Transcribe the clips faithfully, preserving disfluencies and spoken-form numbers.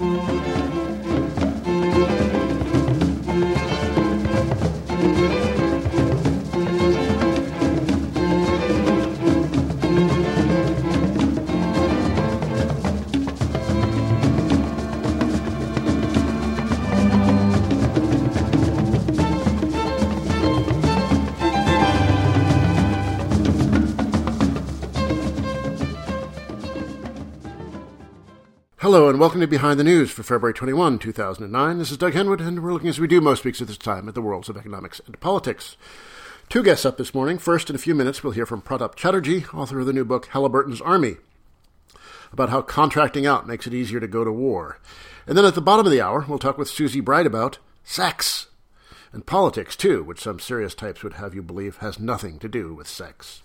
Hello and welcome to Behind the News for February twenty-first, two thousand nine. This is Doug Henwood, and we're looking as we do most weeks at this time at the worlds of economics and politics. Two guests up this morning. First, in a few minutes, we'll hear from Pratap Chatterjee, author of the new book Halliburton's Army, about how contracting out makes it easier to go to war. And then at the bottom of the hour, we'll talk with Susie Bright about sex. And politics, too, which some serious types would have you believe has nothing to do with sex.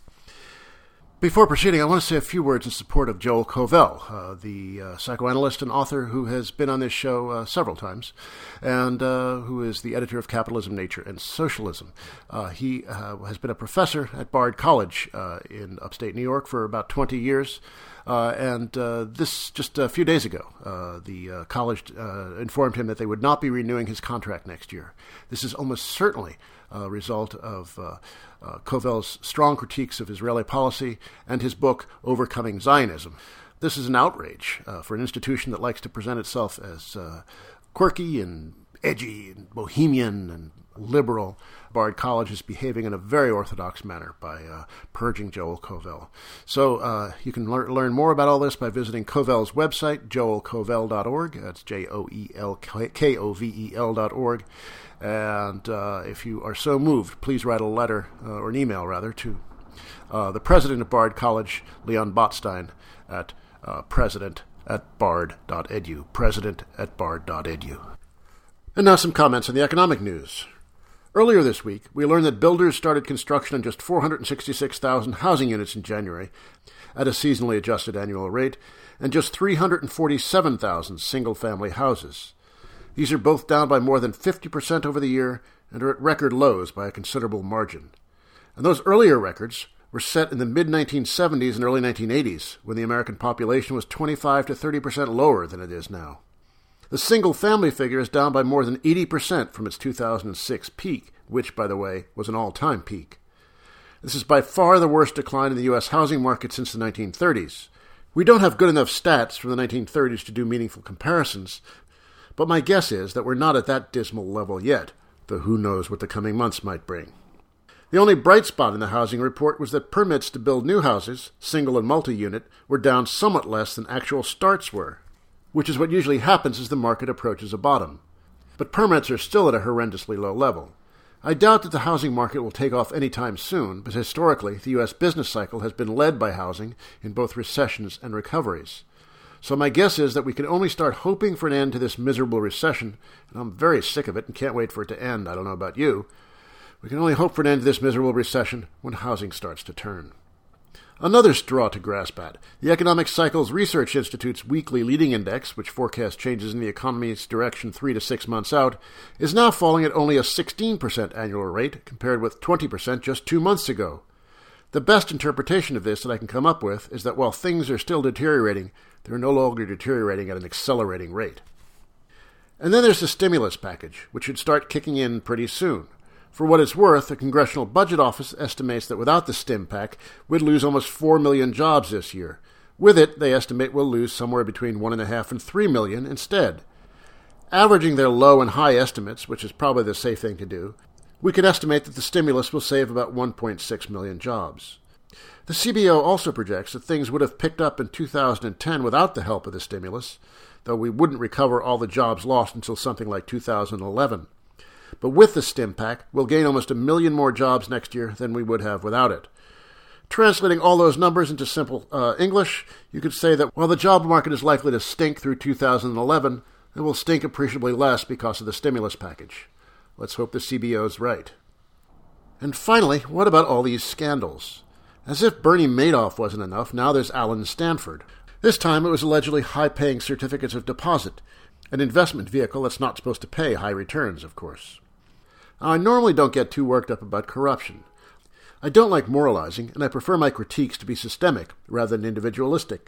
Before proceeding, I want to say a few words in support of Joel Covell, uh, the uh, psychoanalyst and author who has been on this show uh, several times, and uh, who is the editor of Capitalism, Nature, and Socialism. Uh, he uh, has been a professor at Bard College uh, in upstate New York for about twenty years. Uh, and uh, this, just a few days ago, uh, the uh, college uh, informed him that they would not be renewing his contract next year. This is almost certainly a result of uh, uh, Covell's strong critiques of Israeli policy and his book, Overcoming Zionism. This is an outrage uh, for an institution that likes to present itself as uh, quirky and edgy and bohemian and liberal. Bard College is behaving in a very orthodox manner by uh, purging Joel Covell. So uh, you can lear- learn more about all this by visiting Covell's website, joel covell dot org. That's J O E L K O V E L dot org. And uh, if you are so moved, please write a letter, uh, or an email rather, to uh, the president of Bard College, Leon Botstein, at uh, president at bard dot edu, president at bard dot edu. And now some comments on the economic news. Earlier this week, we learned that builders started construction on just four hundred sixty-six thousand housing units in January at a seasonally adjusted annual rate, and just three hundred forty-seven thousand single-family houses. These are both down by more than fifty percent over the year and are at record lows by a considerable margin. And those earlier records were set in the mid nineteen seventies and early nineteen eighties, when the American population was twenty-five to thirty percent lower than it is now. The single-family figure is down by more than eighty percent from its two thousand six peak, which, by the way, was an all-time peak. This is by far the worst decline in the U S housing market since the nineteen thirties. We don't have good enough stats from the nineteen thirties to do meaningful comparisons, but my guess is that we're not at that dismal level yet, though who knows what the coming months might bring. The only bright spot in the housing report was that permits to build new houses, single and multi-unit, were down somewhat less than actual starts were, which is what usually happens as the market approaches a bottom. But permits are still at a horrendously low level. I doubt that the housing market will take off any time soon, but historically the U S business cycle has been led by housing in both recessions and recoveries. So my guess is that we can only start hoping for an end to this miserable recession, and I'm very sick of it and can't wait for it to end. I don't know about you. We can only hope for an end to this miserable recession when housing starts to turn. Another straw to grasp at, the Economic Cycles Research Institute's weekly leading index, which forecasts changes in the economy's direction three to six months out, is now falling at only a sixteen percent annual rate, compared with twenty percent just two months ago. The best interpretation of this that I can come up with is that while things are still deteriorating, they're no longer deteriorating at an accelerating rate. And then there's the stimulus package, which should start kicking in pretty soon. For what it's worth, the Congressional Budget Office estimates that without the Stim Pack, we'd lose almost four million jobs this year. With it, they estimate we'll lose somewhere between one point five and three million instead. Averaging their low and high estimates, which is probably the safe thing to do, we can estimate that the stimulus will save about one point six million jobs. The C B O also projects that things would have picked up in two thousand ten without the help of the stimulus, though we wouldn't recover all the jobs lost until something like two thousand eleven. But with the Stim Pack, we'll gain almost a million more jobs next year than we would have without it. Translating all those numbers into simple uh, English, you could say that while the job market is likely to stink through two thousand eleven, it will stink appreciably less because of the stimulus package. Let's hope the C B O's right. And finally, what about all these scandals? As if Bernie Madoff wasn't enough, now there's Alan Stanford. This time it was allegedly high-paying certificates of deposit, an investment vehicle that's not supposed to pay high returns, of course. Now, I normally don't get too worked up about corruption. I don't like moralizing, and I prefer my critiques to be systemic rather than individualistic.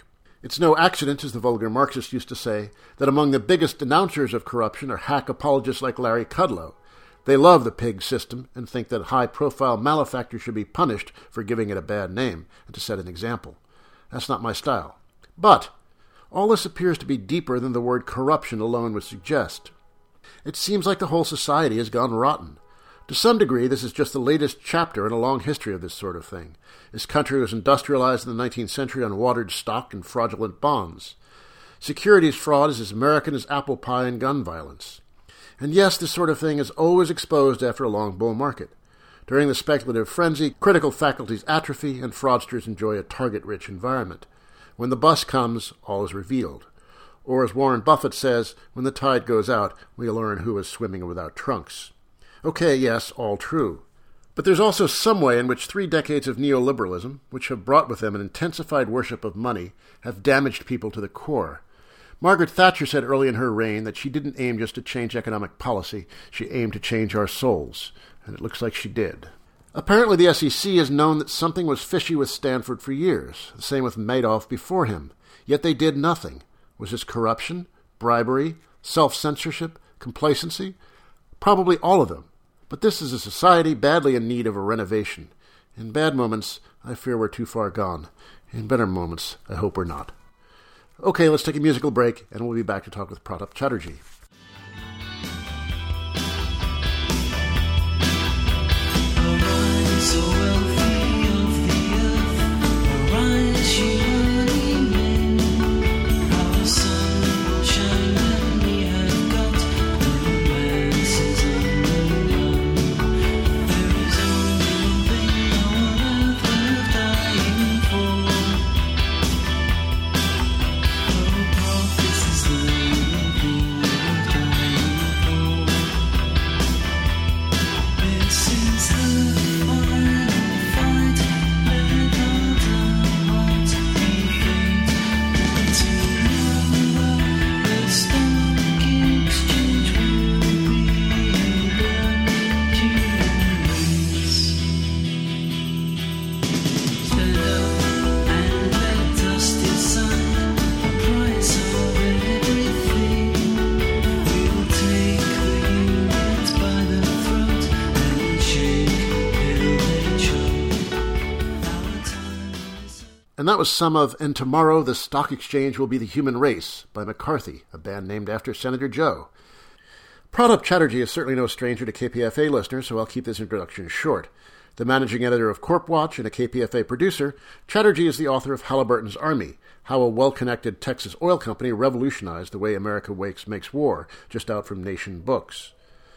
It's no accident, as the vulgar Marxists used to say, that among the biggest denouncers of corruption are hack apologists like Larry Kudlow. They love the pig system and think that high-profile malefactors should be punished for giving it a bad name and to set an example. That's not my style. But all this appears to be deeper than the word corruption alone would suggest. It seems like the whole society has gone rotten. To some degree, this is just the latest chapter in a long history of this sort of thing. This country was industrialized in the nineteenth century on watered stock and fraudulent bonds. Securities fraud is as American as apple pie and gun violence. And yes, this sort of thing is always exposed after a long bull market. During the speculative frenzy, critical faculties atrophy and fraudsters enjoy a target-rich environment. When the bus comes, all is revealed. Or as Warren Buffett says, when the tide goes out, we learn who is swimming without trunks. Okay, yes, all true. But there's also some way in which three decades of neoliberalism, which have brought with them an intensified worship of money, have damaged people to the core. Margaret Thatcher said early in her reign that she didn't aim just to change economic policy, she aimed to change our souls, and it looks like she did. Apparently the S E C has known that something was fishy with Stanford for years, the same with Madoff before him, yet they did nothing. Was this corruption, bribery, self-censorship, complacency? Probably all of them. But this is a society badly in need of a renovation. In bad moments, I fear we're too far gone. In better moments, I hope we're not. Okay, let's take a musical break, and we'll be back to talk with Pratap Chatterjee. So wealthy of the earth, arise, you early men. Our sun will shine when we have got the romances undone. There is only one thing on earth worth dying for. Oh, Prof, this is the only thing worth dying for. This is the And that was some of And Tomorrow the Stock Exchange Will Be the Human Race by McCarthy, a band named after Senator Joe. Pratap Chatterjee is certainly no stranger to K P F A listeners, so I'll keep this introduction short. The managing editor of Corp Watch and a K P F A producer, Chatterjee is the author of Halliburton's Army, How a Well-Connected Texas Oil Company Revolutionized the Way America Wakes Makes War, just out from Nation Books.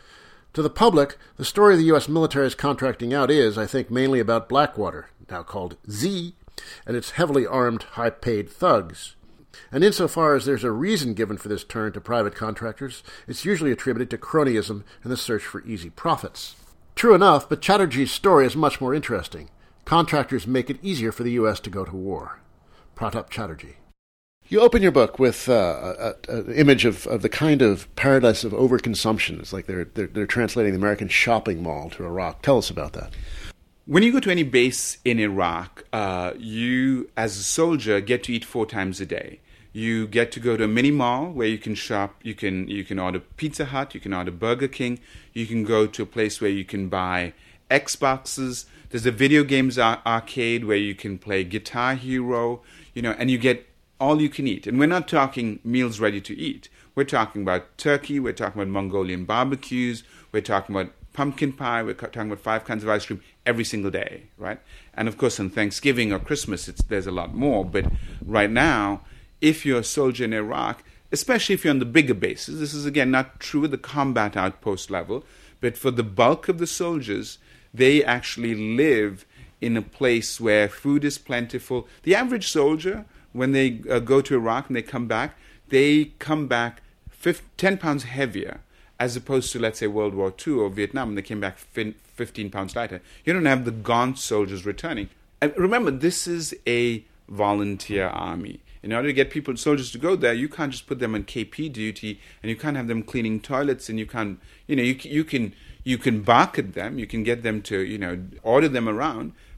To the public, the story of the U S military's contracting out is, I think, mainly about Blackwater, now called Z, and its heavily armed, high-paid thugs. And insofar as there's a reason given for this turn to private contractors, it's usually attributed to cronyism and the search for easy profits. True enough, but Chatterjee's story is much more interesting. Contractors make it easier for the U S to go to war. Pratap Chatterjee. You open your book with uh, an image of, of the kind of paradise of overconsumption. It's like they're, they're, they're translating the American shopping mall to Iraq. Tell us about that. When you go to any base in Iraq, uh, you, as a soldier, get to eat four times a day. You get to go to a mini mall where you can shop. You can you can order Pizza Hut. You can order Burger King. You can go to a place where you can buy Xboxes. There's a video games ar- arcade where you can play Guitar Hero. You know, and you get all you can eat. And we're not talking meals ready to eat. We're talking about turkey. We're talking about Mongolian barbecues. We're talking about pumpkin pie. We're talking about five kinds of ice cream every single day, right? And of course, on Thanksgiving or Christmas, it's, there's a lot more. But right now, if you're a soldier in Iraq, especially if you're on the bigger bases, this is again not true at the combat outpost level, but for the bulk of the soldiers, they actually live in a place where food is plentiful. The average soldier, when they uh, go to Iraq and they come back, they come back fifteen, ten pounds heavier, as opposed to, let's say, World War Two or Vietnam, when they came back fifteen pounds lighter. You don't have the gaunt soldiers returning. And remember, this is a volunteer army. In order to get people, soldiers to go there, you can't just put them on K P duty, and you can't have them cleaning toilets, and you can't, you know, you you can you can bark at them, you can get them to, you know, order them around,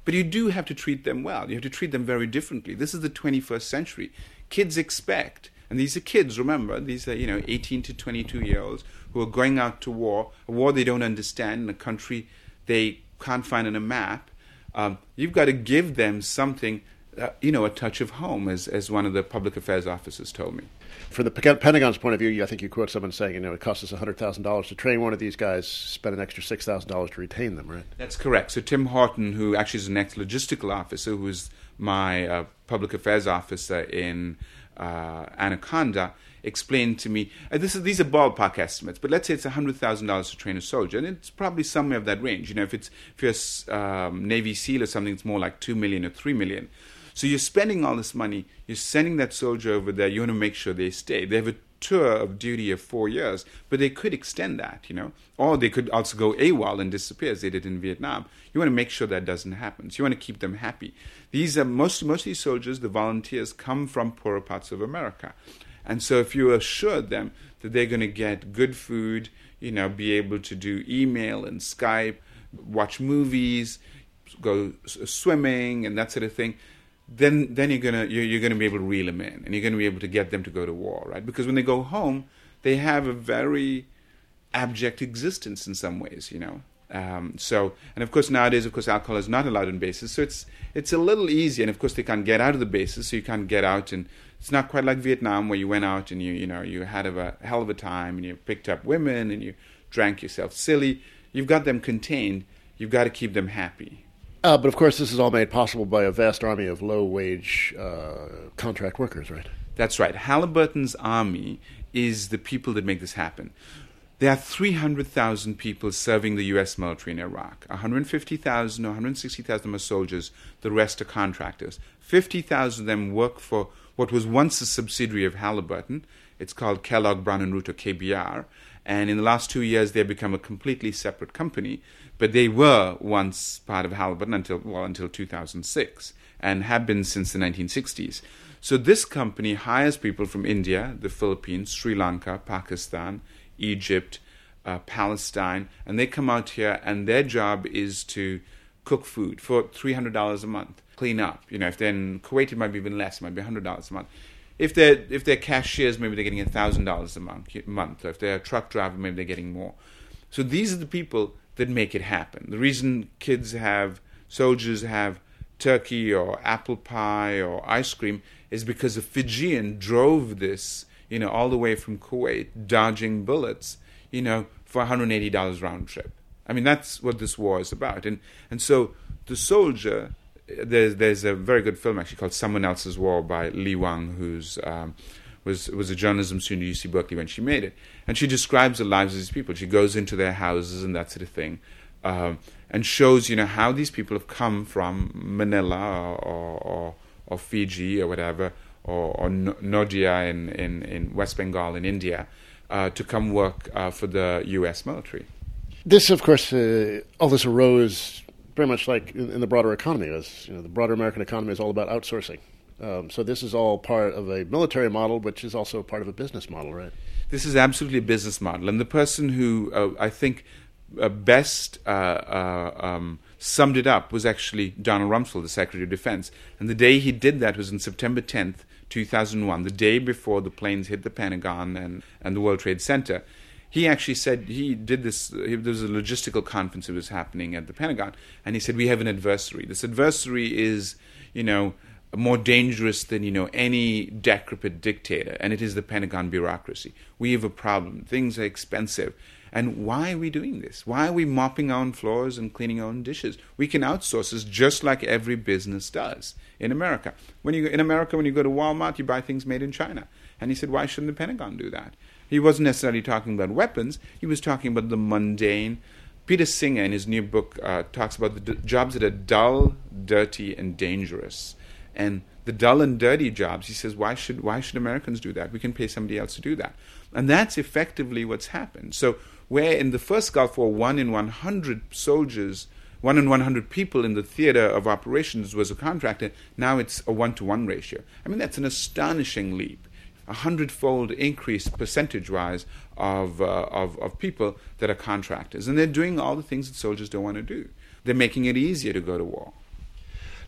But you do have to treat them well. You have to treat them very differently. This is the twenty-first century. Kids expect, and these are kids, remember, these are, you know, eighteen to twenty-two year olds who are going out to war, a war they don't understand, in a country they can't find on a map. Um, you've got to give them something, uh, you know, a touch of home, as, as one of the public affairs officers told me. From the Pentagon's point of view, I think you quote someone saying, you know, it costs us one hundred thousand dollars to train one of these guys, spend an extra six thousand dollars to retain them, right? That's correct. So Tim Horton, who actually is an ex-logistical officer, who is my uh, public affairs officer in uh, Anaconda, explained to me, uh, this is, these are ballpark estimates, but let's say it's one hundred thousand dollars to train a soldier, and it's probably somewhere of that range. You know, if it's if you're a um, Navy SEAL or something, it's more like two million dollars or three million dollars. So you're spending all this money, you're sending that soldier over there, you want to make sure they stay. They have a tour of duty of four years, but they could extend that, you know, or they could also go AWOL and disappear, as they did in Vietnam. You want to make sure that doesn't happen. So you want to keep them happy. These are most, most of these soldiers, the volunteers, come from poorer parts of America. And so if you assure them that they're going to get good food, you know, be able to do email and Skype, watch movies, go swimming and that sort of thing, then then you're gonna you're, you're gonna be able to reel them in, and you're gonna be able to get them to go to war, right? Because when they go home, they have a very abject existence in some ways, you know. Um, so, and of course nowadays, of course, alcohol is not allowed in bases, so it's it's a little easier. And of course, they can't get out of the bases, so you can't get out, and it's not quite like Vietnam where you went out and you you know you had a hell of a time and you picked up women and you drank yourself silly. You've got them contained. You've got to keep them happy. Uh, but of course, this is all made possible by a vast army of low-wage uh, contract workers, right? That's right. Halliburton's army is the people that make this happen. There are three hundred thousand people serving the U S military in Iraq. one hundred fifty thousand or one hundred sixty thousand are soldiers. The rest are contractors. fifty thousand of them work for what was once a subsidiary of Halliburton. It's called Kellogg Brown and Root, or K B R. And in the last two years, they've become a completely separate company. But they were once part of Halliburton until, well, until two thousand six, and have been since the nineteen sixties. So this company hires people from India, the Philippines, Sri Lanka, Pakistan, Egypt, uh, Palestine, and they come out here, and their job is to cook food for three hundred dollars a month, clean up. You know, if they're in Kuwait, it might be even less. It might be one hundred dollars a month. If they're if they're cashiers, maybe they're getting one thousand dollars a month. Month. Or if they're a truck driver, maybe they're getting more. So these are the people that make it happen. The reason kids have, soldiers have turkey or apple pie or ice cream is because a Fijian drove this, you know, all the way from Kuwait, dodging bullets, you know, for one hundred eighty dollars round trip. I mean, that's what this war is about. And and so the soldier, there's there's a very good film actually called Someone Else's War by Lee Wang, who's um, was was a journalism student at U C Berkeley when she made it, and she describes the lives of these people. She goes into their houses and that sort of thing, um, and shows, you know, how these people have come from Manila or or, or Fiji or whatever, or, or Nodia in, in, in West Bengal in India, uh, to come work uh, for the U S military. This, of course, uh, all this arose very much like in, in the broader economy. As you know, the broader American economy is all about outsourcing. Um, so this is all part of a military model, which is also part of a business model, right? This is absolutely a business model. And the person who uh, I think uh, best uh, uh, um, summed it up was actually Donald Rumsfeld, the Secretary of Defense. And the day he did that was on September tenth, two thousand one, the day before the planes hit the Pentagon and, and the World Trade Center. He actually said, he did this, he, there was a logistical conference that was happening at the Pentagon, and he said, we have an adversary. This adversary is, you know, more dangerous than, you know, any decrepit dictator, and it is the Pentagon bureaucracy. We have a problem. Things are expensive. And why are we doing this? Why are we mopping our own floors and cleaning our own dishes? We can outsource this just like every business does in America. When you in America, when you go to Walmart, you buy things made in China. And he said, why shouldn't the Pentagon do that? He wasn't necessarily talking about weapons. He was talking about the mundane. Peter Singer, in his new book, uh, talks about the d- jobs that are dull, dirty, and dangerous. And the dull and dirty jobs, he says, why should why should Americans do that? We can pay somebody else to do that. And that's effectively what's happened. So where in the first Gulf War, one in one hundred soldiers, one in one hundred people in the theater of operations was a contractor, now it's a one-to-one ratio. I mean, that's an astonishing leap. A hundredfold increase percentage-wise of, uh, of of people that are contractors. And they're doing all the things that soldiers don't want to do. They're making it easier to go to war.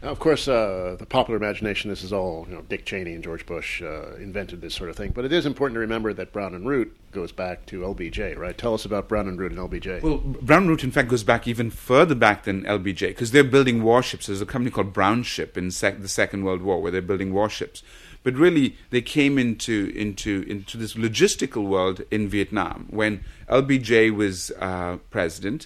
Now, of course, uh, the popular imagination, this is all, you know, Dick Cheney and George Bush uh, invented this sort of thing. But it is important to remember that Brown and Root goes back to L B J, right? Tell us about Brown and Root and L B J. Well, Brown and Root, in fact, goes back even further back than L B J, because they're building warships. There's a company called Brown Ship in sec- the Second World War where they're building warships. But really, they came into into into this logistical world in Vietnam when L B J was uh, president,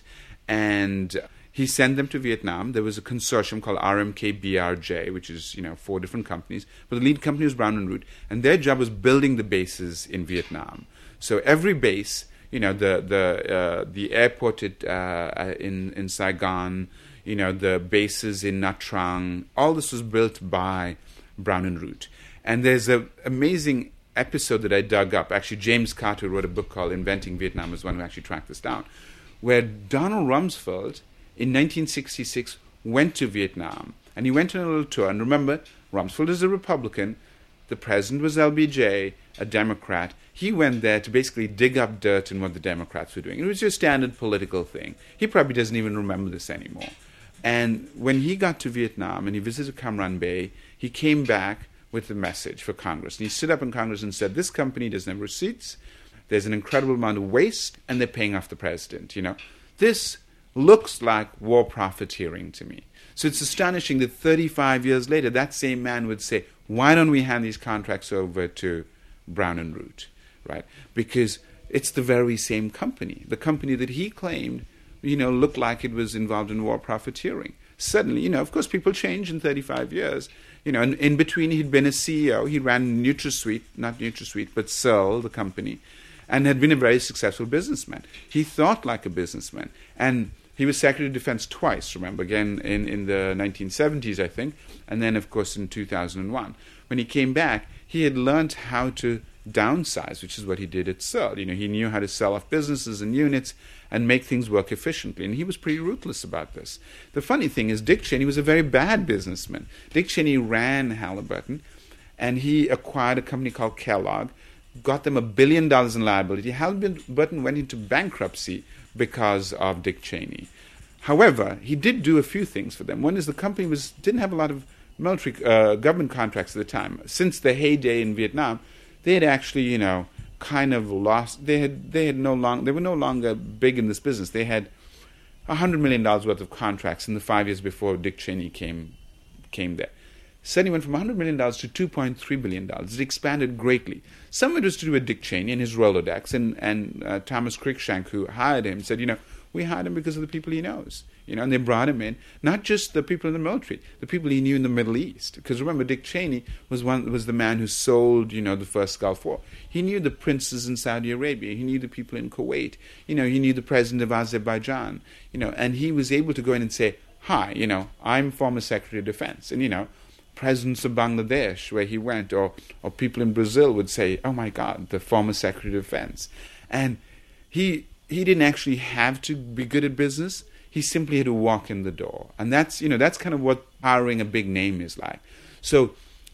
and he sent them to Vietnam. There was a consortium called R M K B R J, which is, you know, four different companies. But the lead company was Brown and Root, and their job was building the bases in Vietnam. So every base, you know, the the uh, the airport at, uh, in in Saigon, you know, the bases in Nha Trang, all this was built by Brown and Root. And there's an amazing episode that I dug up. Actually, James Carter wrote a book called Inventing Vietnam, was one who actually tracked this down, where Donald Rumsfeld in nineteen sixty-six went to Vietnam. And he went on a little tour. And remember, Rumsfeld is a Republican. The president was L B J, a Democrat. He went there to basically dig up dirt in what the Democrats were doing. It was your standard political thing. He probably doesn't even remember this anymore. And when he got to Vietnam and he visited Cam Ranh Bay, he came back with a message for Congress. And he stood up in Congress and said, this company doesn't have receipts, there's an incredible amount of waste, and they're paying off the president. You know, this looks like war profiteering to me. So it's astonishing that thirty-five years later, that same man would say, why don't we hand these contracts over to Brown and Root, right? Because it's the very same company. The company that he claimed, you know, looked like it was involved in war profiteering. Suddenly, you know, of course, people change in thirty-five years. You know, and in between, he'd been a C E O. He ran NutraSweet, not NutraSweet, but Searle, the company, and had been a very successful businessman. He thought like a businessman. And he was Secretary of Defense twice, remember, again in, in the nineteen seventies, I think, and then, of course, in two thousand one. When he came back, he had learned how to downsize, which is what he did at Searle. You know, he knew how to sell off businesses and units and make things work efficiently, and he was pretty ruthless about this. The funny thing is, Dick Cheney was a very bad businessman. Dick Cheney ran Halliburton, and he acquired a company called Kellogg, got them a billion dollars in liability. Halliburton went into bankruptcy because of Dick Cheney. However, he did do a few things for them. One is the company was didn't have a lot of military uh, government contracts at the time. Since the heyday in Vietnam, they had actually, you know, kind of lost. They had they had no long. They were no longer big in this business. They had a hundred million dollars worth of contracts in the five years before Dick Cheney came came there. Suddenly went from one hundred million dollars to two point three billion dollars. It expanded greatly. Some of it was to do with Dick Cheney and his Rolodex, and and uh, Thomas Cruikshank, who hired him, said, you know, we hired him because of the people he knows. You know, and they brought him in, not just the people in the military, the people he knew in the Middle East. Because remember, Dick Cheney was one was the man who sold, you know, the first Gulf War. He knew the princes in Saudi Arabia. He knew the people in Kuwait. You know, he knew the president of Azerbaijan. You know, and he was able to go in and say, hi, you know, I'm former Secretary of Defense. And, you know, presidents of Bangladesh, where he went, or, or people in Brazil would say, oh my God, the former Secretary of Defense. And he he didn't actually have to be good at business. He simply had to walk in the door. And that's, you know, that's kind of what hiring a big name is like. So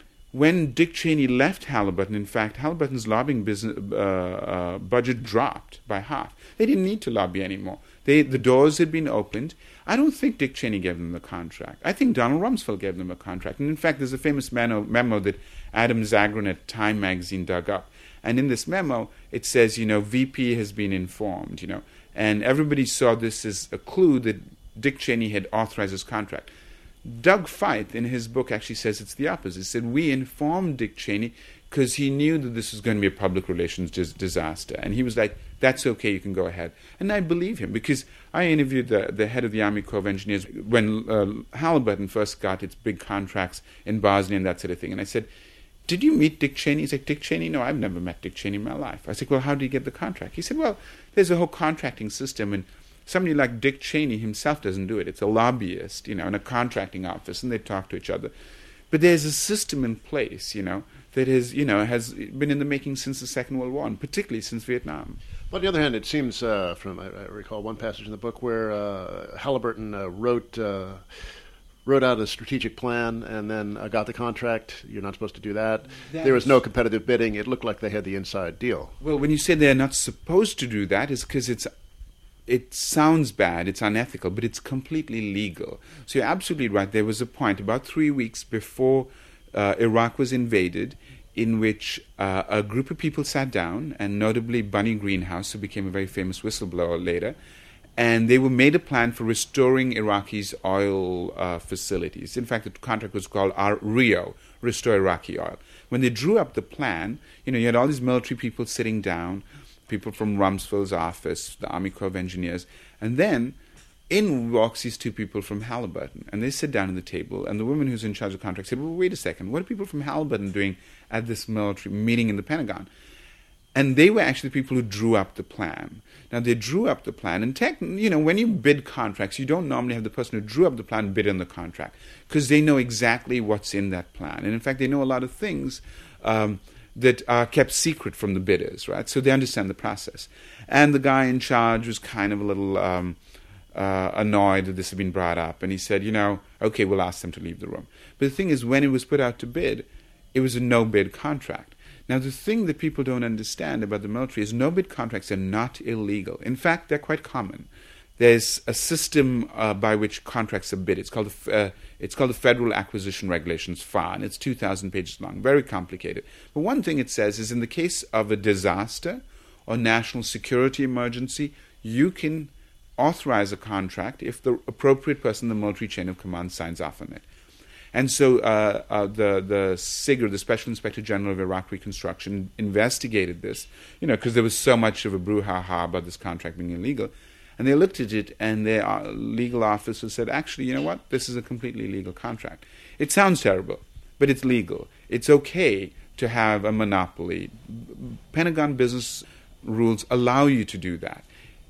when Dick Cheney left Halliburton, in fact, Halliburton's lobbying business uh, uh, budget dropped by half. They didn't need to lobby anymore. They, the doors had been opened. I don't think Dick Cheney gave them the contract. I think Donald Rumsfeld gave them a contract. And in fact, there's a famous memo, memo that Adam Zagrin at Time magazine dug up. And in this memo, it says, you know, V P has been informed, you know, and everybody saw this as a clue that Dick Cheney had authorized his contract. Doug Feith, in his book, actually says it's the opposite. He said, we informed Dick Cheney because he knew that this was going to be a public relations dis- disaster. And he was like, that's okay, you can go ahead. And I believe him, because I interviewed the, the head of the Army Corps of Engineers when uh, Halliburton first got its big contracts in Bosnia and that sort of thing. And I said, did you meet Dick Cheney? He's like, Dick Cheney? No, I've never met Dick Cheney in my life. I said, well, how did he get the contract? He said, well, there's a whole contracting system, and somebody like Dick Cheney himself doesn't do it. It's a lobbyist, you know, in a contracting office, and they talk to each other. But there's a system in place, you know, that has, you know, has been in the making since the Second World War, and particularly since Vietnam. But on the other hand, it seems, uh, from I, I recall one passage in the book where uh, Halliburton uh, wrote uh, wrote out a strategic plan and then uh, got the contract. You're not supposed to do that. That there was is- no competitive bidding. It looked like they had the inside deal. Well, when you say they're not supposed to do that, it's because it's it sounds bad, it's unethical, but it's completely legal. So you're absolutely right. There was a point about three weeks before uh, Iraq was invaded in which uh, a group of people sat down, and notably Bunny Greenhouse, who became a very famous whistleblower later, and they were made a plan for restoring Iraqi's oil uh, facilities. In fact, the contract was called R- RIO, Restore Iraqi Oil. When they drew up the plan, you know, you had all these military people sitting down, people from Rumsfeld's office, the Army Corps of Engineers, and then in walks these two people from Halliburton, and they sit down at the table, and the woman who's in charge of the contract said, well, wait a second, what are people from Halliburton doing at this military meeting in the Pentagon? And they were actually the people who drew up the plan. Now, they drew up the plan, and tech, you know, when you bid contracts, you don't normally have the person who drew up the plan bid on the contract, because they know exactly what's in that plan. And in fact, they know a lot of things um, that are kept secret from the bidders, right? So they understand the process. And the guy in charge was kind of a little um, uh, annoyed that this had been brought up, and he said, you know, okay, we'll ask them to leave the room. But the thing is, when it was put out to bid, it was a no-bid contract. Now, the thing that people don't understand about the military is no-bid contracts are not illegal. In fact, they're quite common. There's a system uh, by which contracts are bid. It's called the, uh, it's called the Federal Acquisition Regulations, F A R, and it's two thousand pages long, very complicated. But one thing it says is in the case of a disaster or national security emergency, you can authorize a contract if the appropriate person in the military chain of command signs off on it. And so uh, uh, the the SIGIR, the Special Inspector General of Iraq Reconstruction, investigated this, you know, because there was so much of a brouhaha about this contract being illegal. And they looked at it, and their uh, legal officer said, actually, you know what, this is a completely legal contract. It sounds terrible, but it's legal. It's okay to have a monopoly. Pentagon business rules allow you to do that.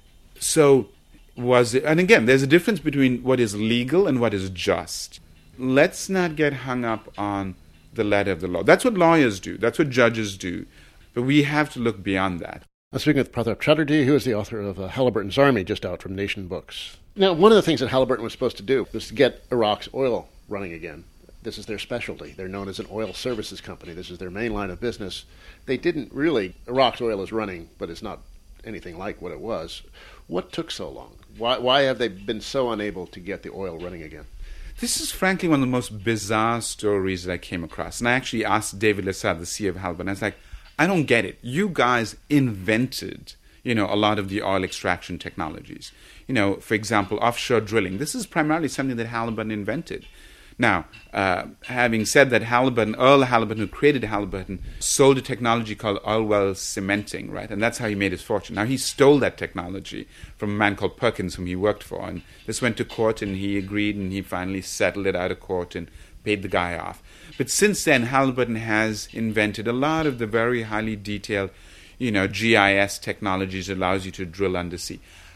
So was it, and again, there's a difference between what is legal and what is just. Let's not get hung up on the letter of the law. That's what lawyers do. That's what judges do. But we have to look beyond that. I'm speaking with Pratap Chatterjee, who is the author of uh, Halliburton's Army, just out from Nation Books. Now, one of the things that Halliburton was supposed to do was to get Iraq's oil running again. This is their specialty. They're known as an oil services company. This is their main line of business. They didn't really... Iraq's oil is running, but it's not anything like what it was. What took so long? Why, why have they been so unable to get the oil running again? This is frankly one of the most bizarre stories that I came across. And I actually asked David Lessard, the C E O of Halliburton, I was like, I don't get it. You guys invented, you know, a lot of the oil extraction technologies. You know, for example, offshore drilling. This is primarily something that Halliburton invented. Now, uh, having said that, Halliburton, Earl Halliburton, who created Halliburton, sold a technology called oil well cementing, right? And that's how he made his fortune. Now, he stole that technology from a man called Perkins, whom he worked for. And this went to court, and he agreed, and he finally settled it out of court and paid the guy off. But since then, Halliburton has invented a lot of the very highly detailed, you know, G I S technologies that allows you to drill undersea.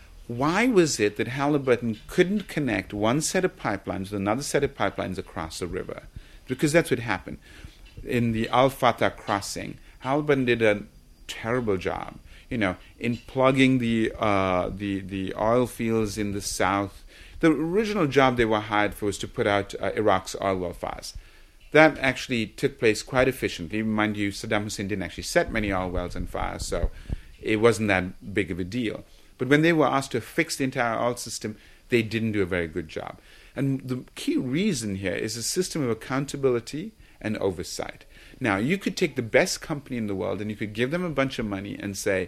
Why was it that Halliburton couldn't connect one set of pipelines with another set of pipelines across the river? Because that's what happened. In the Al Fatah crossing, Halliburton did a terrible job, you know, in plugging the uh, the the oil fields in the south. The original job they were hired for was to put out uh, Iraq's oil well fires. That actually took place quite efficiently. Mind you, Saddam Hussein didn't actually set many oil wells on fire, so it wasn't that big of a deal. But when they were asked to fix the entire oil system, they didn't do a very good job. And the key reason here is a system of accountability and oversight. Now, you could take the best company in the world and you could give them a bunch of money and say,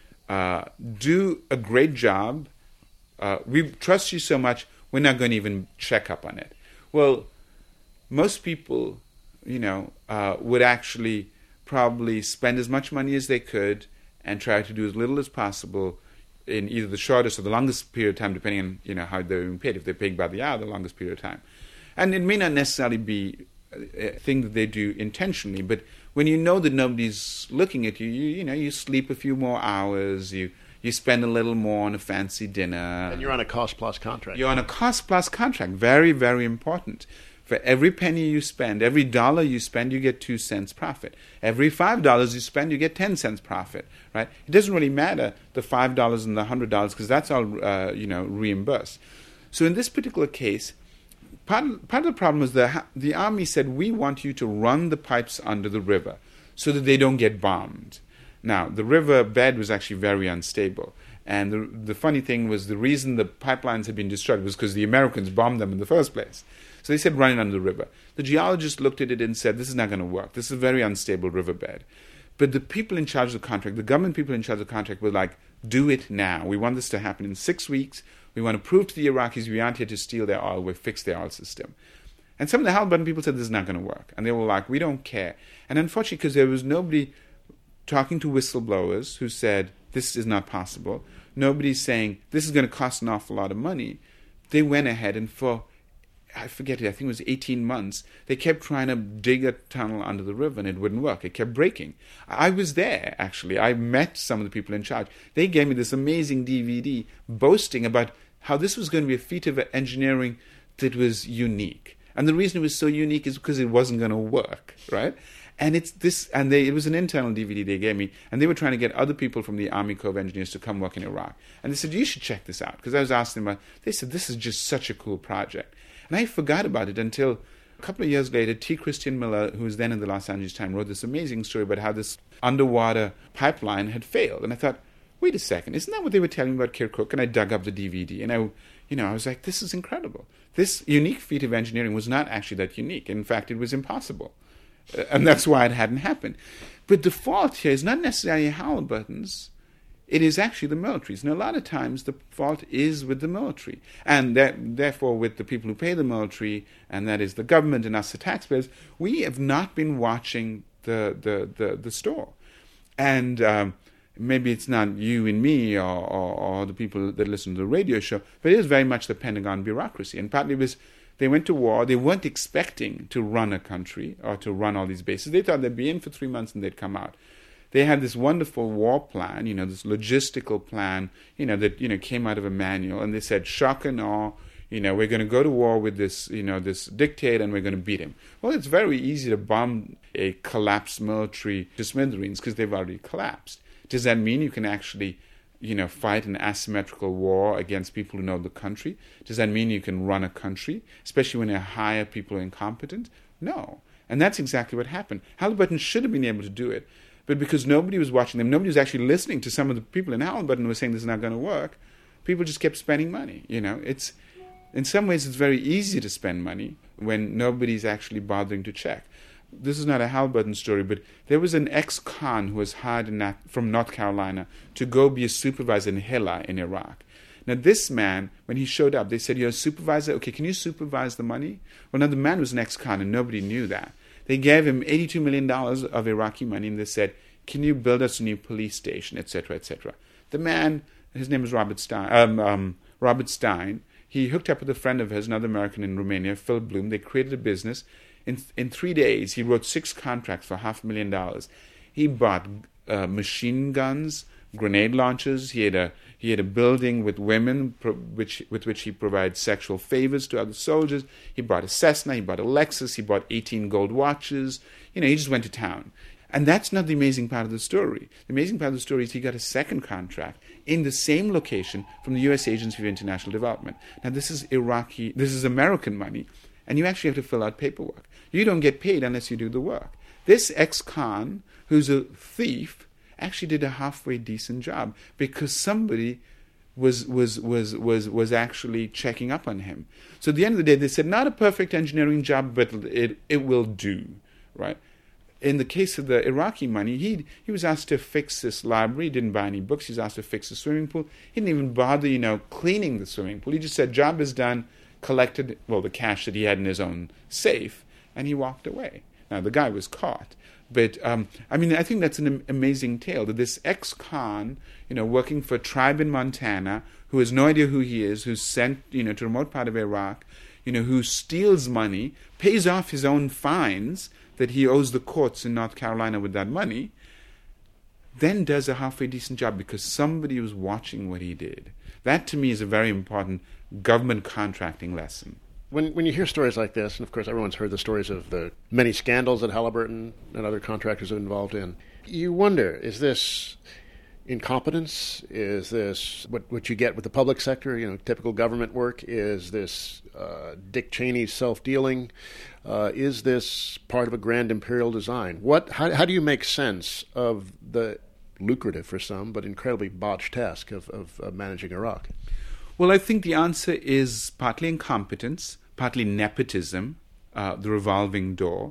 uh, do a great job. Uh, we trust you so much, we're not going to even check up on it. Well, most people, you know, uh, would actually probably spend as much money as they could and try to do as little as possible in either the shortest or the longest period of time, depending on, you know, how they're being paid. If they're paying by the hour, the longest period of time. And it may not necessarily be a thing that they do intentionally, but when you know that nobody's looking at you, you, you know, you sleep a few more hours, you you spend a little more on a fancy dinner. And you're on a cost-plus contract. You're on a cost-plus contract. Very, very important. For every penny you spend, every dollar you spend, you get two cents profit. Every five dollars you spend, you get ten cents profit, right? It doesn't really matter, the five dollars and the one hundred dollars, because that's all, uh, you know, reimbursed. So in this particular case, part of, part of the problem is the, the Army said, we want you to run the pipes under the river so that they don't get bombed. Now, the river bed was actually very unstable. And the the funny thing was the reason the pipelines had been destroyed was because the Americans bombed them in the first place. So they said run it under the river. The geologist looked at it and said, this is not going to work. This is a very unstable riverbed. But the people in charge of the contract, the government people in charge of the contract were like, do it now. We want this to happen in six weeks. We want to prove to the Iraqis we aren't here to steal their oil. We'll fix their oil system. And some of the Halliburton people said this is not going to work. And they were like, we don't care. And unfortunately, because there was nobody talking to whistleblowers who said, this is not possible. Nobody's saying, this is going to cost an awful lot of money. They went ahead and for, I forget it, I think it was eighteen months, they kept trying to dig a tunnel under the river and it wouldn't work. It kept breaking. I was there, actually. I met some of the people in charge. They gave me this amazing D V D boasting about how this was going to be a feat of engineering that was unique. And the reason it was so unique is because it wasn't going to work, right? And it's this, and they, it was an internal D V D they gave me, and they were trying to get other people from the Army Corps of Engineers to come work in Iraq. And they said, you should check this out. Because I was asking them about, they said, this is just such a cool project. And I forgot about it until a couple of years later, T. Christian Miller, who was then in the Los Angeles Times, wrote this amazing story about how this underwater pipeline had failed. And I thought, wait a second, isn't that what they were telling me about Kirkuk? And I dug up the D V D, and I, you know, I was like, this is incredible. This unique feat of engineering was not actually that unique. In fact, it was impossible. Uh, and that's why it hadn't happened. But the fault here is not necessarily Halliburton's. It is actually the military's. And a lot of times the fault is with the military. And that, therefore with the people who pay the military, and that is the government and us, the taxpayers, we have not been watching the, the, the, the store. And um, maybe it's not you and me or, or, or the people that listen to the radio show, but it is very much the Pentagon bureaucracy. And partly it was they went to war. They weren't expecting to run a country or to run all these bases. They thought they'd be in for three months and they'd come out. They had this wonderful war plan, you know, this logistical plan, you know, that, you know, came out of a manual. And they said, shock and awe, you know, we're going to go to war with this, you know, this dictator and we're going to beat him. Well, it's very easy to bomb a collapsed military to smithereens because they've already collapsed. Does that mean you can actually, you know, fight an asymmetrical war against people who know the country? Does that mean you can run a country, especially when you hire people who are incompetent? No. And that's exactly what happened. Halliburton should have been able to do it. But because nobody was watching them, nobody was actually listening to some of the people in Halliburton who were saying this is not going to work, people just kept spending money. You know, it's in some ways it's very easy to spend money when nobody's actually bothering to check. This is not a Halliburton story, but there was an ex-con who was hired in that, from North Carolina to go be a supervisor in Hilla in Iraq. Now this man, when he showed up, they said, you're a supervisor? Okay, can you supervise the money? Well, now the man was an ex-con and nobody knew that. They gave him eighty-two million dollars of Iraqi money, and they said, can you build us a new police station, et cetera, et cetera. The man, his name is Robert Stein, um, um, Robert Stein, he hooked up with a friend of his, another American in Romania, Phil Bloom. They created a business. In, in three days, he wrote six contracts for half a million dollars. He bought uh, machine guns, grenade launchers. He had a he had a building with women, pro, which with which he provided sexual favors to other soldiers. He bought a Cessna. He bought a Lexus. He bought eighteen gold watches. You know, he just went to town. And that's not the amazing part of the story. The amazing part of the story is he got a second contract in the same location from the U S Agency for International Development. Now, this is Iraqi, this is American money, and you actually have to fill out paperwork. You don't get paid unless you do the work. This ex-con, who's a thief, actually did a halfway decent job because somebody was was was was was actually checking up on him. So at the end of the day, they said, not a perfect engineering job, but it it will do, right? In the case of the Iraqi money, he he was asked to fix this library. He didn't buy any books. He was asked to fix the swimming pool. He didn't even bother, you know, cleaning the swimming pool. He just said, job is done, collected, well, the cash that he had in his own safe, and he walked away. Now, the guy was caught. But, um, I mean, I think that's an amazing tale, that this ex-con, you know, working for a tribe in Montana, who has no idea who he is, who's sent, you know, to a remote part of Iraq, you know, who steals money, pays off his own fines that he owes the courts in North Carolina with that money, then does a halfway decent job because somebody was watching what he did. That, to me, is a very important government contracting lesson. When when you hear stories like this, and of course everyone's heard the stories of the many scandals that Halliburton and other contractors are involved in, you wonder, is this incompetence? Is this what, what you get with the public sector, you know, typical government work? Is this uh, Dick Cheney's self-dealing? Uh, is this part of a grand imperial design? What? How, how do you make sense of the lucrative for some, but incredibly botched task of, of, of managing Iraq? Well, I think the answer is partly incompetence, partly nepotism, uh, the revolving door.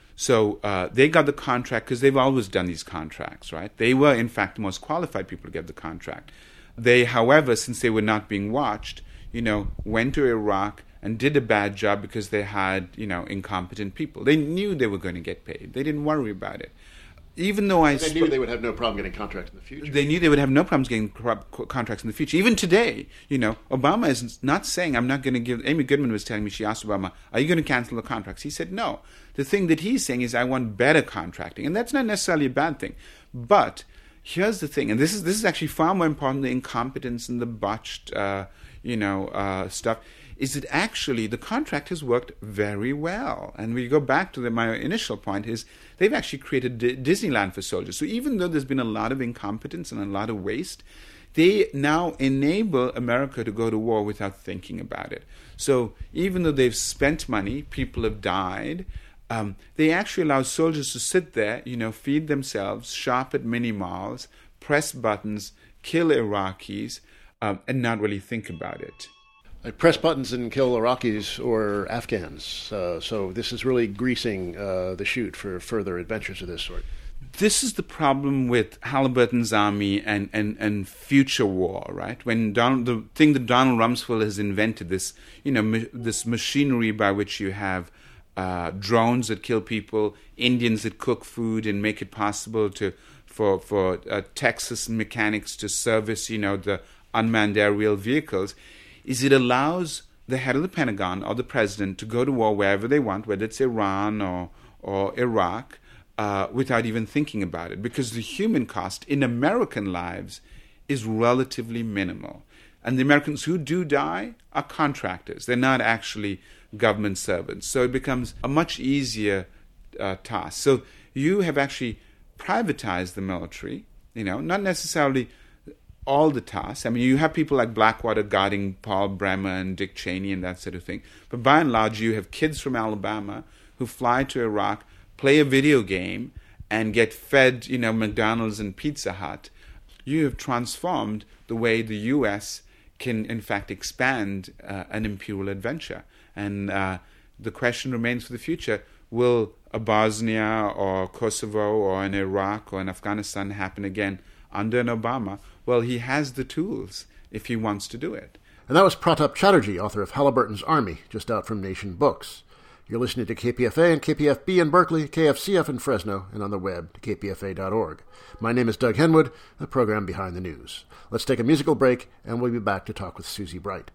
So uh, they got the contract because they've always done these contracts, right? They were, in fact, the most qualified people to get the contract. They, however, since they were not being watched, you know, went to Iraq and did a bad job because they had, you know, incompetent people. They knew they were going to get paid. They didn't worry about it. Even though I... They sp- knew they would have no problem getting contracts in the future. They knew they would have no problems getting co- contracts in the future. Even today, you know, Obama is not saying, I'm not going to give... Amy Goodman was telling me, she asked Obama, are you going to cancel the contracts? He said, no. The thing that he's saying is, I want better contracting. And that's not necessarily a bad thing. But here's the thing, and this is this is actually far more important, the incompetence and the botched, uh, you know, uh, stuff, is that actually the contract has worked very well. And we go back to the, my initial point is they've actually created D- Disneyland for soldiers. So even though there's been a lot of incompetence and a lot of waste, they now enable America to go to war without thinking about it. So even though they've spent money, people have died, um, they actually allow soldiers to sit there, you know, feed themselves, shop at mini malls, press buttons, kill Iraqis, um, and not really think about it. Like press buttons and kill Iraqis or Afghans. Uh, so this is really greasing uh, the chute for further adventures of this sort. This is the problem with Halliburton's army and, and, and future war, right? When Donald, the thing that Donald Rumsfeld has invented, this, you know, ma- this machinery by which you have uh, drones that kill people, Indians that cook food and make it possible to for for uh, Texas mechanics to service, you know, the unmanned aerial vehicles, is it allows the head of the Pentagon or the president to go to war wherever they want, whether it's Iran or or Iraq, uh, without even thinking about it, because the human cost in American lives is relatively minimal. And the Americans who do die are contractors. They're not actually government servants. So it becomes a much easier uh, task. So you have actually privatized the military, you know, not necessarily all the tasks. I mean, you have people like Blackwater guarding Paul Bremer and Dick Cheney and that sort of thing. But by and large, you have kids from Alabama who fly to Iraq, play a video game, and get fed, you know, McDonald's and Pizza Hut. You have transformed the way the U S can, in fact, expand uh, an imperial adventure. And uh, the question remains for the future, will a Bosnia or Kosovo or an Iraq or an Afghanistan happen again under an Obama? Well, he has the tools if he wants to do it. And that was Pratap Chatterjee, author of Halliburton's Army, just out from Nation Books. You're listening to K P F A and K P F B in Berkeley, K F C F in Fresno, and on the web to k p f a dot org. My name is Doug Henwood, the program behind the news. Let's take a musical break, and we'll be back to talk with Susie Bright.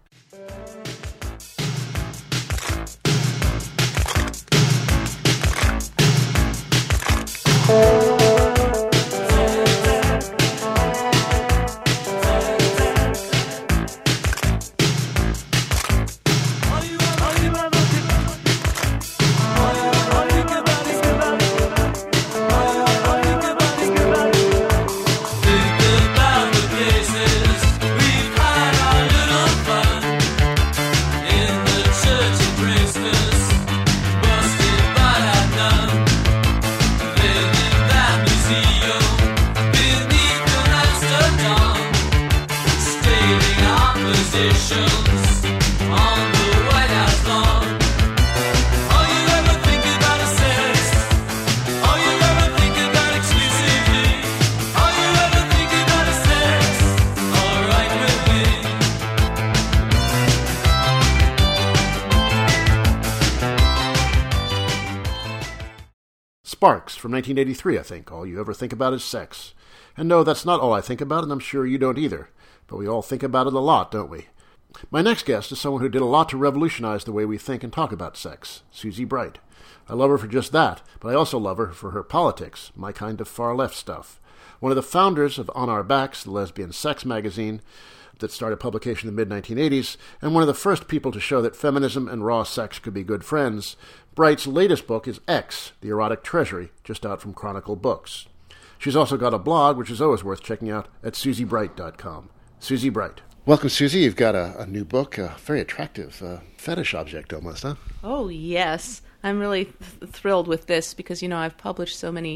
Sparks from nineteen eighty-three, I think. All you ever think about is sex. And no, that's not all I think about, and I'm sure you don't either. But we all think about it a lot, don't we? My next guest is someone who did a lot to revolutionize the way we think and talk about sex, Susie Bright. I love her for just that, but I also love her for her politics, my kind of far-left stuff. One of the founders of On Our Backs, the lesbian sex magazine that started publication in the mid nineteen eighties, and one of the first people to show that feminism and raw sex could be good friends, Bright's latest book is X, The Erotic Treasury, just out from Chronicle Books. She's also got a blog, which is always worth checking out, at susie bright dot com. Susie Bright. Welcome, Susie. You've got a, a new book, a very attractive uh, fetish object almost, huh? Oh, yes. I'm really th- thrilled with this because, you know, I've published so many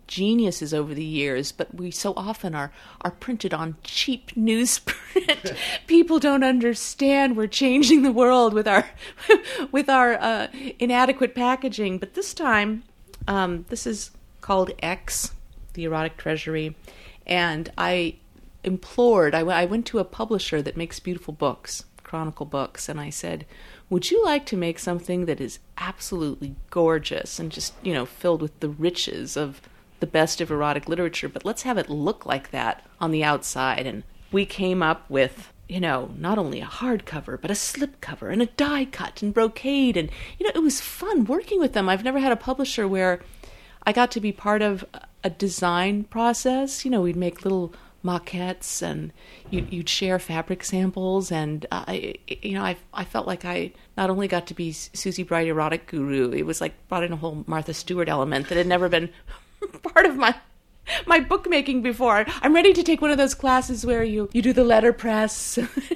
geniuses over the years, but we so often are, are printed on cheap newsprint. People don't understand we're changing the world with our with our uh, inadequate packaging. But this time, um, this is called X, the Erotic Treasury, and I implored, I, w- I went to a publisher that makes beautiful books, Chronicle Books, and I said, would you like to make something that is absolutely gorgeous and just, you know, filled with the riches of the best of erotic literature, but let's have it look like that on the outside? And we came up with, you know, not only a hardcover, but a slipcover and a die cut and brocade. And, you know, it was fun working with them. I've never had a publisher where I got to be part of a design process. You know, we'd make little maquettes and you'd, you'd share fabric samples. And, uh, I, you know, I I felt like I not only got to be Susie Bright erotic guru, it was like brought in a whole Martha Stewart element that had never been part of my my bookmaking before. I'm ready to take one of those classes where you, you do the letterpress.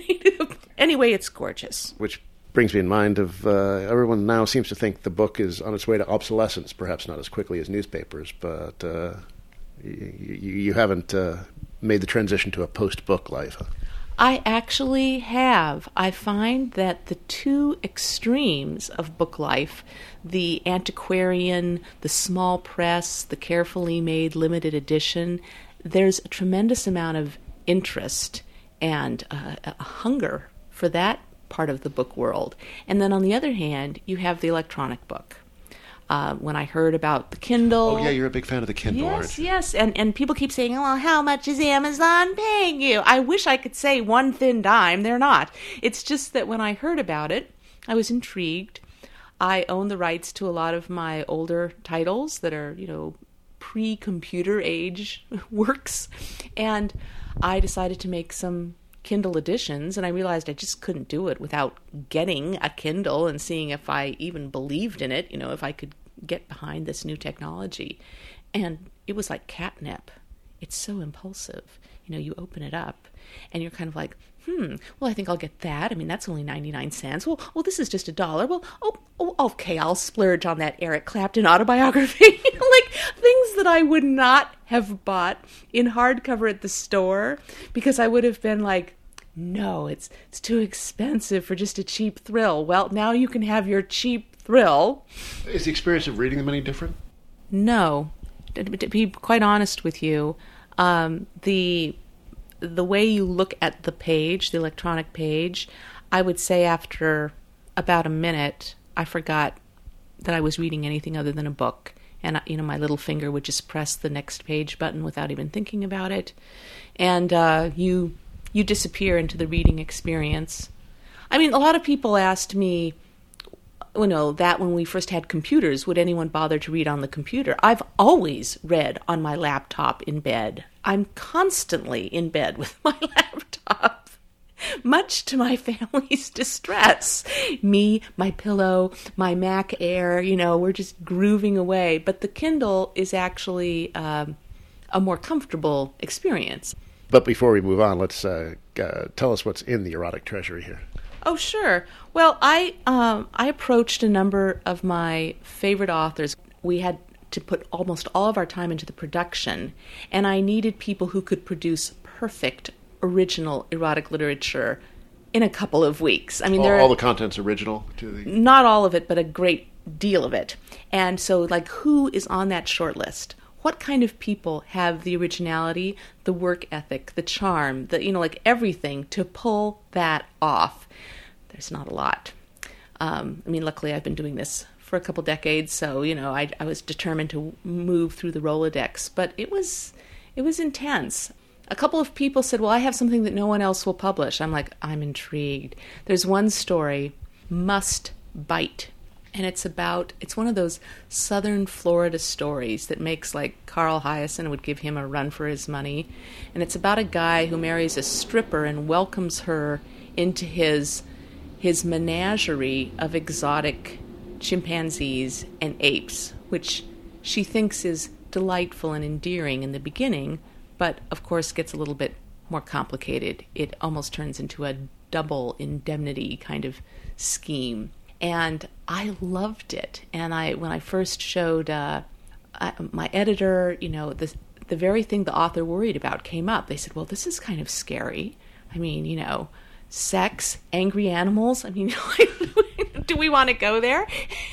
Anyway, it's gorgeous. Which brings me in mind of uh, everyone now seems to think the book is on its way to obsolescence, perhaps not as quickly as newspapers, but uh, you, you, you haven't uh, made the transition to a post-book life, huh? I actually have. I find that the two extremes of book life, the antiquarian, the small press, the carefully made limited edition, there's a tremendous amount of interest and uh, a hunger for that part of the book world. And then on the other hand, you have the electronic book. Uh, when I heard about the Kindle... Oh, yeah, you're a big fan of the Kindle, aren't Yes, you? yes. And, and people keep saying, well, how much is Amazon paying you? I wish I could say one thin dime. They're not. It's just that when I heard about it, I was intrigued. I own the rights to a lot of my older titles that are, you know, pre-computer age works. And I decided to make some Kindle editions, and I realized I just couldn't do it without getting a Kindle and seeing if I even believed in it, you know, if I could get behind this new technology. And it was like catnip. It's so impulsive. You know, you open it up and you're kind of like, hmm, well, I think I'll get that. I mean, that's only ninety-nine cents. Well, well, this is just a dollar. Well, oh, oh okay, I'll splurge on that Eric Clapton autobiography. Like things that I would not have bought in hardcover at the store because I would have been like, no, it's it's too expensive for just a cheap thrill. Well, now you can have your cheap thrill. Is the experience of reading them any different? No. To, to be quite honest with you, um, the the way you look at the page, the electronic page, I would say after about a minute, I forgot that I was reading anything other than a book. And, you know, my little finger would just press the next page button without even thinking about it. And uh, you... you disappear into the reading experience. I mean, a lot of people asked me, you know, that when we first had computers, would anyone bother to read on the computer? I've always read on my laptop in bed. I'm constantly in bed with my laptop, much to my family's distress. Me, my pillow, my Mac Air, you know, we're just grooving away. But the Kindle is actually um, a more comfortable experience. But before we move on, let's uh, uh, tell us what's in the Erotic Treasury here. Oh, sure. Well, I um, I approached a number of my favorite authors. We had to put almost all of our time into the production, and I needed people who could produce perfect, original erotic literature in a couple of weeks. I mean, all, there are, all the content's original to the... not all of it, but a great deal of it. And so, like, who is on that short list? What kind of people have the originality, the work ethic, the charm, the, you know, like everything to pull that off? There's not a lot. Um, I mean, luckily I've been doing this for a couple decades, so, you know, I, I was determined to move through the Rolodex, but it was, it was intense. A couple of people said, well, I have something that no one else will publish. I'm like, I'm intrigued. There's one story, Must Bite. And it's about, it's one of those southern Florida stories that makes like Carl Hyacin would give him a run for his money. And it's about a guy who marries a stripper and welcomes her into his his menagerie of exotic chimpanzees and apes, which she thinks is delightful and endearing in the beginning, but of course gets a little bit more complicated. It almost turns into a double indemnity kind of scheme. And I loved it. And I, when I first showed uh, I, my editor, you know, the, the very thing the author worried about came up. They said, well, this is kind of scary. I mean, you know, sex, angry animals. I mean, do we want to go there?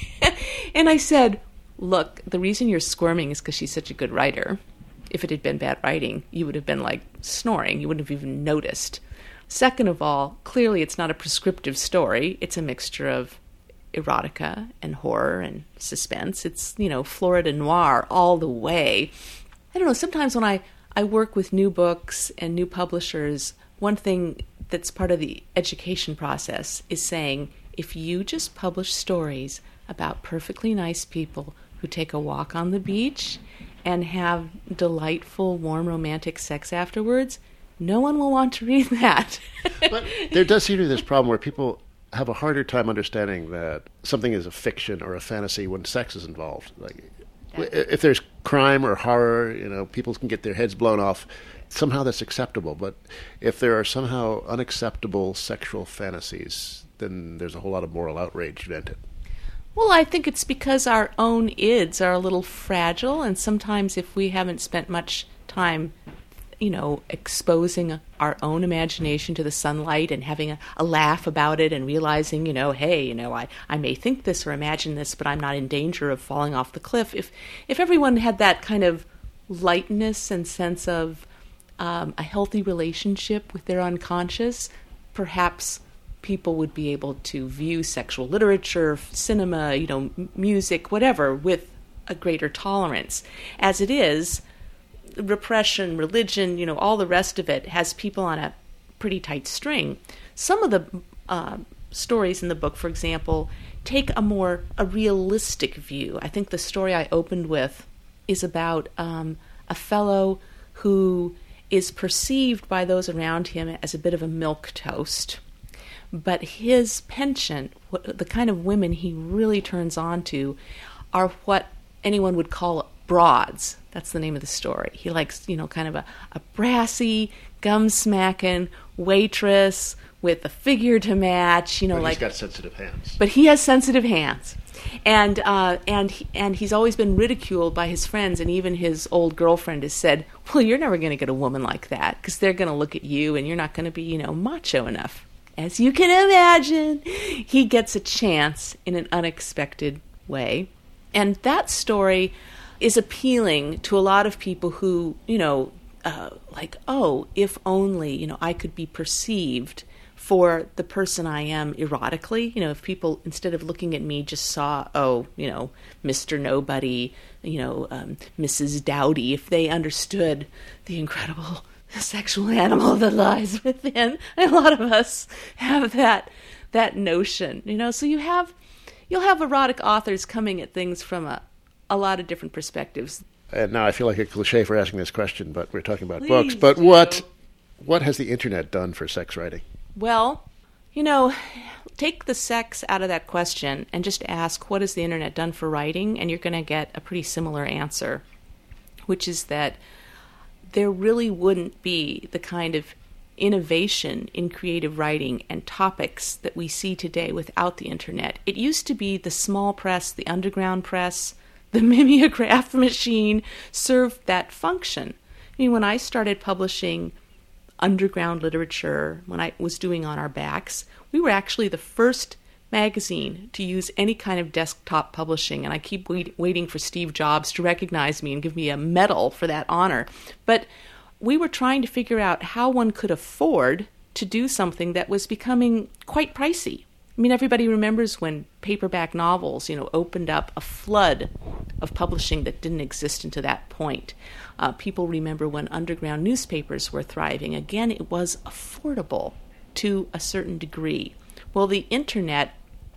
And I said, look, the reason you're squirming is because she's such a good writer. If it had been bad writing, you would have been like snoring. You wouldn't have even noticed. Second of all, clearly it's not a prescriptive story. It's a mixture of erotica and horror and suspense. It's, you know, Florida noir all the way. I don't know, sometimes when I, I work with new books and new publishers, one thing that's part of the education process is saying, if you just publish stories about perfectly nice people who take a walk on the beach and have delightful, warm, romantic sex afterwards, no one will want to read that. But there does seem to be this problem where people have a harder time understanding that something is a fiction or a fantasy when sex is involved. Like, if there's crime or horror, you know, people can get their heads blown off. Somehow that's acceptable. But if there are somehow unacceptable sexual fantasies, then there's a whole lot of moral outrage vented. Well, I think it's because our own ids are a little fragile, and sometimes if we haven't spent much time, you know, exposing our own imagination to the sunlight and having a, a laugh about it and realizing, you know, hey, you know, I, I may think this or imagine this, but I'm not in danger of falling off the cliff. If if everyone had that kind of lightness and sense of um, a healthy relationship with their unconscious, perhaps people would be able to view sexual literature, cinema, you know, m- music, whatever, with a greater tolerance. As it is, repression, religion, you know, all the rest of it has people on a pretty tight string. Some of the uh, stories in the book, for example, take a more a realistic view. I think the story I opened with is about um, a fellow who is perceived by those around him as a bit of a milquetoast. But his penchant, the kind of women he really turns on to, are what anyone would call broads. That's the name of the story. He likes, you know, kind of a, a brassy, gum-smacking waitress with a figure to match, you know, But like... he's got sensitive hands. But he has sensitive hands. And uh, and he, and he's always been ridiculed by his friends, and even his old girlfriend has said, well, you're never going to get a woman like that, because they're going to look at you, and you're not going to be, you know, macho enough. As you can imagine, he gets a chance in an unexpected way. And that story is appealing to a lot of people who, you know, uh, like, oh, if only, you know, I could be perceived for the person I am erotically. You know, if people, instead of looking at me, just saw, oh, you know, Mister Nobody, you know, um, Missus Dowdy, if they understood the incredible sexual animal that lies within. A lot of us have that that notion, you know. So you have you'll have erotic authors coming at things from a, a lot of different perspectives. And now I feel like a cliche for asking this question, but we're talking about Please books. But do. what what has the internet done for sex writing? Well, you know, take the sex out of that question and just ask, what has the internet done for writing? And you're going to get a pretty similar answer, which is that there really wouldn't be the kind of innovation in creative writing and topics that we see today without the internet. It used to be the small press, the underground press, the mimeograph machine served that function. I mean, when I started publishing underground literature, when I was doing On Our Backs, we were actually the first magazine to use any kind of desktop publishing, and I keep wait, waiting for Steve Jobs to recognize me and give me a medal for that honor. But we were trying to figure out how one could afford to do something that was becoming quite pricey. I mean, everybody remembers when paperback novels, you know, opened up a flood of publishing that didn't exist until that point. Uh, people remember when underground newspapers were thriving. Again, it was affordable to a certain degree. Well, the internet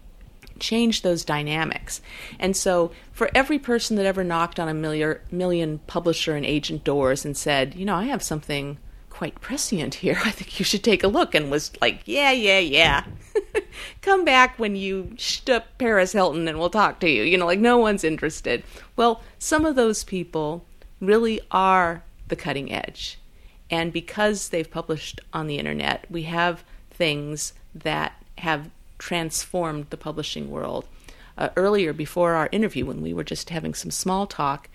changed those dynamics. And so for every person that ever knocked on a million, million publisher and agent doors and said, you know, I have something quite prescient here, I think you should take a look, and was like, yeah, yeah, yeah. Come back when you shtup Paris Hilton and we'll talk to you. You know, like no one's interested. Well, some of those people really are the cutting edge. And because they've published on the internet, we have things that have transformed the publishing world. Uh, earlier, before our interview, when we were just having some small talk,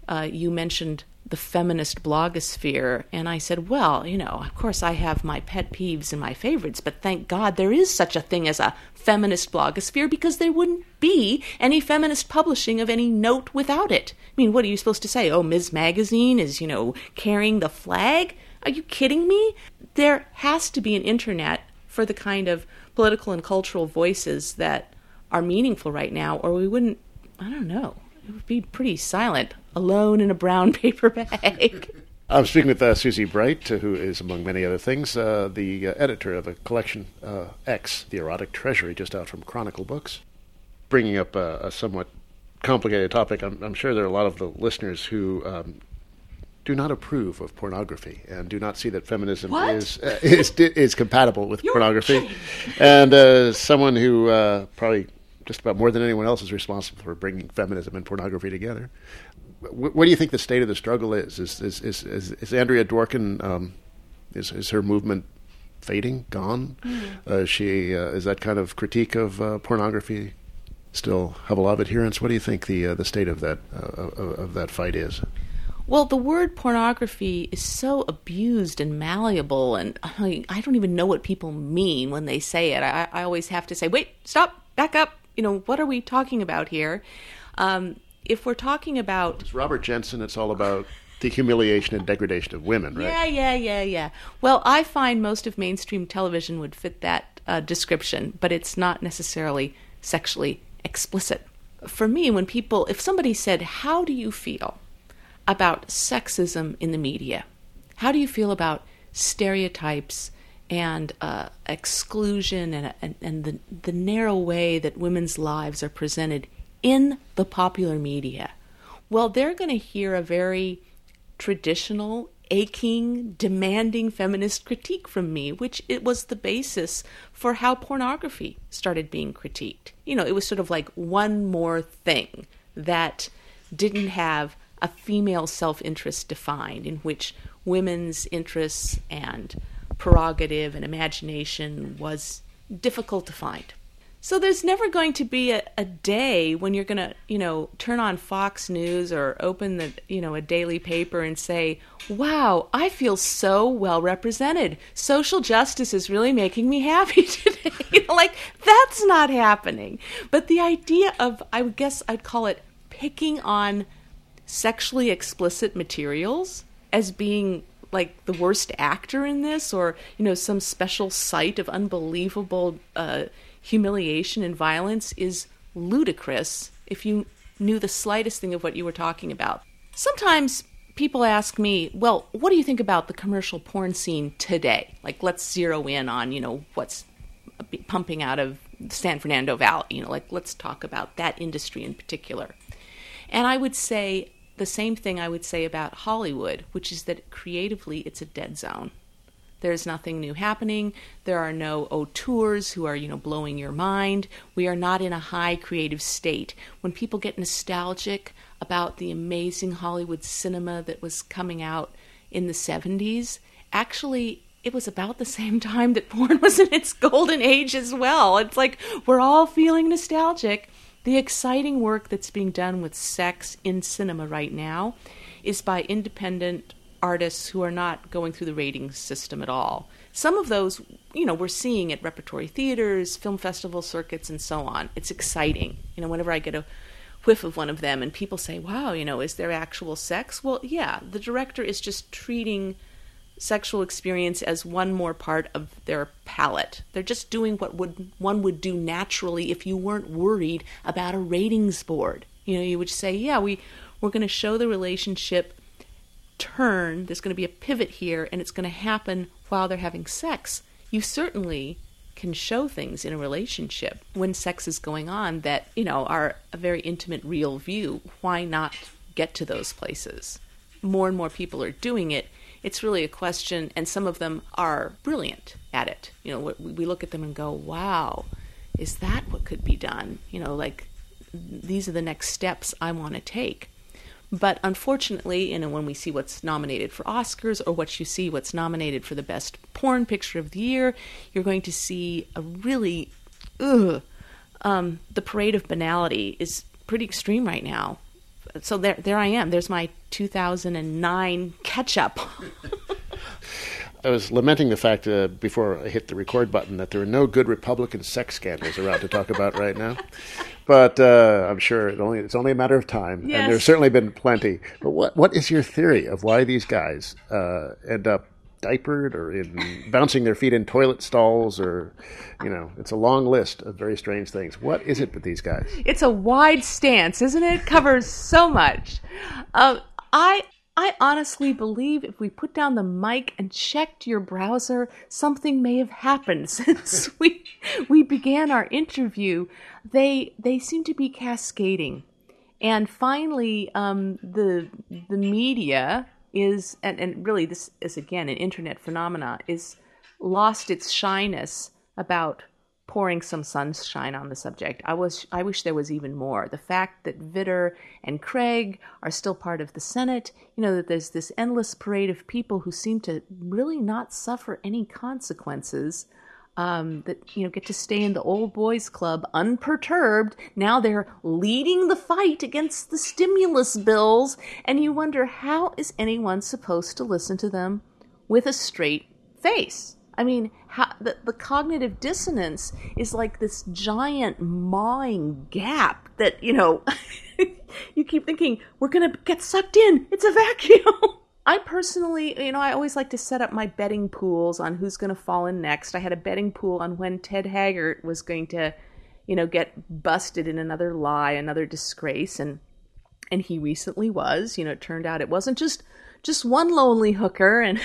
uh, you mentioned the feminist blogosphere, and I said, well, you know, of course I have my pet peeves and my favorites, but thank God there is such a thing as a feminist blogosphere, because there wouldn't be any feminist publishing of any note without it. I mean, what are you supposed to say? Oh, Miz Magazine is, you know, carrying the flag? Are you kidding me? There has to be an internet for the kind of political and cultural voices that are meaningful right now, or we wouldn't, I don't know, it would be pretty silent, alone in a brown paper bag. I'm speaking with uh, Susie Bright, uh, who is, among many other things, uh, the uh, editor of a collection, uh, X, The Erotic Treasury, just out from Chronicle Books. Bringing up uh, a somewhat complicated topic, I'm, I'm sure there are a lot of the listeners who um, do not approve of pornography and do not see that feminism What? is, uh, is is compatible with You're pornography. kidding. And uh, someone who uh, probably just about more than anyone else is responsible for bringing feminism and pornography together. What, what do you think the state of the struggle is? Is is is, is, is Andrea Dworkin, um, is is her movement fading, gone? Mm. Uh, is she uh, is that kind of critique of uh, pornography still have a lot of adherents? What do you think the uh, the state of that uh, of, of that fight is? Well, the word pornography is so abused and malleable, and I, I don't even know what people mean when they say it. I, I always have to say, wait, stop, back up. You know, what are we talking about here? Um, if we're talking about... It's Robert Jensen. It's all about the humiliation and degradation of women, right? Yeah, yeah, yeah, yeah. Well, I find most of mainstream television would fit that uh, description, but it's not necessarily sexually explicit. For me, when people, if somebody said, how do you feel about sexism in the media? How do you feel about stereotypes and uh, exclusion and, and, and the, the narrow way that women's lives are presented in the popular media? Well, they're going to hear a very traditional, aching, demanding feminist critique from me, which it was the basis for how pornography started being critiqued. You know, it was sort of like one more thing that didn't have a female self-interest defined, in which women's interests and prerogative and imagination was difficult to find. So there's never going to be a, a day when you're going to, you know, turn on Fox News or open the, you know, a daily paper and say, wow, I feel so well represented. Social justice is really making me happy today. You know, like, that's not happening. But the idea of, I guess I'd call it picking on sexually explicit materials as being like the worst actor in this, or, you know, some special site of unbelievable uh, humiliation and violence is ludicrous if you knew the slightest thing of what you were talking about. Sometimes people ask me, well, what do you think about the commercial porn scene today? Like, let's zero in on, you know, what's pumping out of San Fernando Valley. You know, like, let's talk about that industry in particular. And I would say the same thing I would say about Hollywood, which is that creatively it's a dead zone. There's nothing new happening. There are no auteurs who are, you know, blowing your mind. We are not in a high creative state. When people get nostalgic about the amazing Hollywood cinema that was coming out in the seventies, actually it was about the same time that porn was in its golden age as well. It's like we're all feeling nostalgic. The exciting work that's being done with sex in cinema right now is by independent artists who are not going through the ratings system at all. Some of those, you know, we're seeing at repertory theaters, film festival circuits, and so on. It's exciting. You know, whenever I get a whiff of one of them and people say, wow, you know, is there actual sex? Well, yeah, the director is just treating sexual experience as one more part of their palette. They're just doing what would one would do naturally if you weren't worried about a ratings board. You know, you would say, yeah, we, we're going to show the relationship turn. There's going to be a pivot here, and it's going to happen while they're having sex. You certainly can show things in a relationship when sex is going on that, you know, are a very intimate, real view. Why not get to those places? More and more people are doing it. It's really a question, and some of them are brilliant at it. You know, we look at them and go, wow, is that what could be done? You know, like, these are the next steps I want to take. But unfortunately, you know, when we see what's nominated for Oscars, or what you see what's nominated for the best porn picture of the year, you're going to see a really, ugh, um, the parade of banality is pretty extreme right now. so there, there I am. There's my two thousand nine catch-up. I was lamenting the fact uh, before I hit the record button that there are no good Republican sex scandals around to talk about right now. But uh, I'm sure it only, it's only a matter of time, Yes. and there's certainly been plenty. But what what is your theory of why these guys uh, end up diapered or in bouncing their feet in toilet stalls, or, you know, it's a long list of very strange things. What is it with these guys? It's a wide stance, isn't it? Covers so much. Uh, I I honestly believe if we put down the mic and checked your browser, something may have happened since we we began our interview. They they seem to be cascading, and finally, um, the the media is, and, and really this is again an internet phenomena, is lost its shyness about pouring some sunshine on the subject. I was I wish there was even more. The fact that Vitter and Craig are still part of the Senate, you know, that there's this endless parade of people who seem to really not suffer any consequences, um, that, you know, get to stay in the old boys club unperturbed. Now they're leading the fight against the stimulus bills, and you wonder, how is anyone supposed to listen to them with a straight face? I mean, how, the, the cognitive dissonance is like this giant mawing gap that, you know, you keep thinking, we're going to get sucked in. It's a vacuum. I personally, you know, I always like to set up my betting pools on who's going to fall in next. I had a betting pool on when Ted Haggart was going to, you know, get busted in another lie, another disgrace. And, and he recently was. You know, it turned out it wasn't just, just one lonely hooker and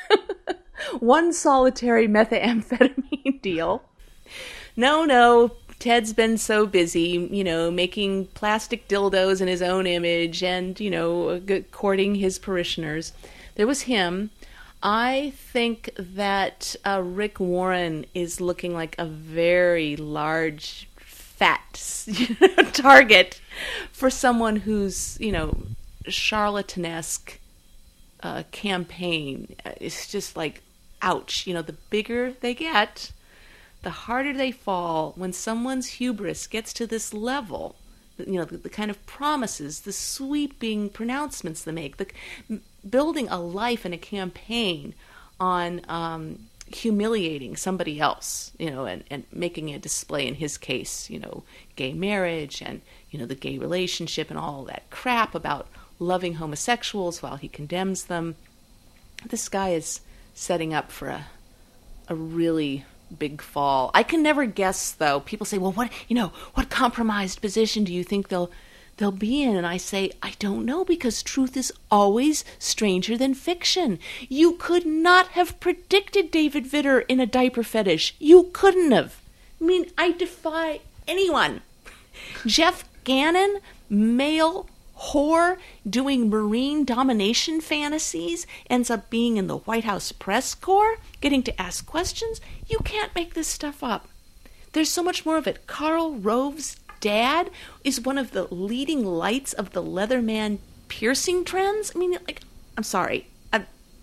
one solitary methamphetamine deal. No, no, Ted's been so busy, you know, making plastic dildos in his own image and, you know, g- courting his parishioners. There was him. I think that uh, Rick Warren is looking like a very large, fat target for someone who's, you know, charlatanesque uh, campaign. It's just like, ouch. You know, the bigger they get, the harder they fall. When someone's hubris gets to this level, you know, the, the kind of promises, the sweeping pronouncements they make, the m- building a life and a campaign on um, humiliating somebody else, you know, and, and making a display, in his case, you know, gay marriage and, you know, the gay relationship and all that crap about loving homosexuals while he condemns them. This guy is setting up for a a really big fall. I can never guess, though. People say, well, what, you know, what compromised position do you think they'll they'll be in? And I say, I don't know, because truth is always stranger than fiction. You could not have predicted David Vitter in a diaper fetish. You couldn't have. I mean, I defy anyone. Jeff Gannon, male whore doing marine domination fantasies, ends up being in the White House press corps, getting to ask questions. You can't make this stuff up. There's so much more of it. Karl Rove's dad is one of the leading lights of the Leatherman piercing trends. I mean, like, I'm sorry. I,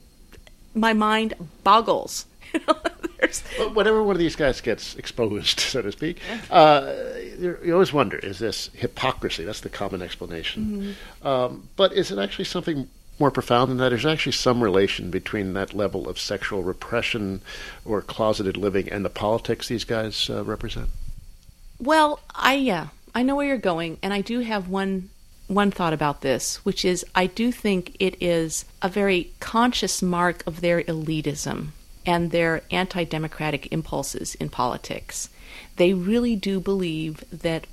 my mind boggles. You know, there's... But whenever one of these guys gets exposed, so to speak, uh, you you always wonder, is this hypocrisy? That's the common explanation. Mm-hmm. Um, but is it actually something more profound than that? There's actually some relation between that level of sexual repression or closeted living and the politics these guys uh, represent? Well, I yeah, I know where you're going, and I do have one one thought about this, which is I do think it is a very conscious mark of their elitism and their anti-democratic impulses in politics. They really do believe that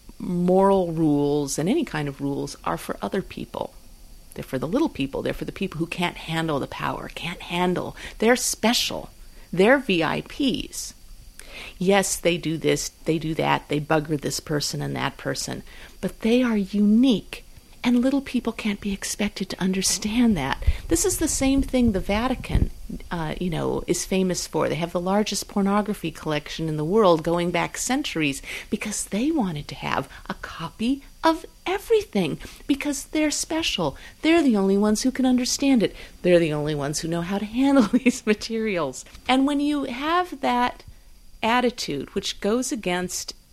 moral rules and any kind of rules are for other people. They're for the little people. They're for the people who can't handle the power, can't handle. They're special. They're V I Ps. Yes, they do this, they do that, they bugger this person and that person, but they are unique, and little people can't be expected to understand that. This is the same thing the Vatican, uh, you know, is famous for. They have the largest pornography collection in the world going back centuries because they wanted to have a copy of everything because they're special. They're the only ones who can understand it. They're the only ones who know how to handle these materials. And when you have that attitude, which goes against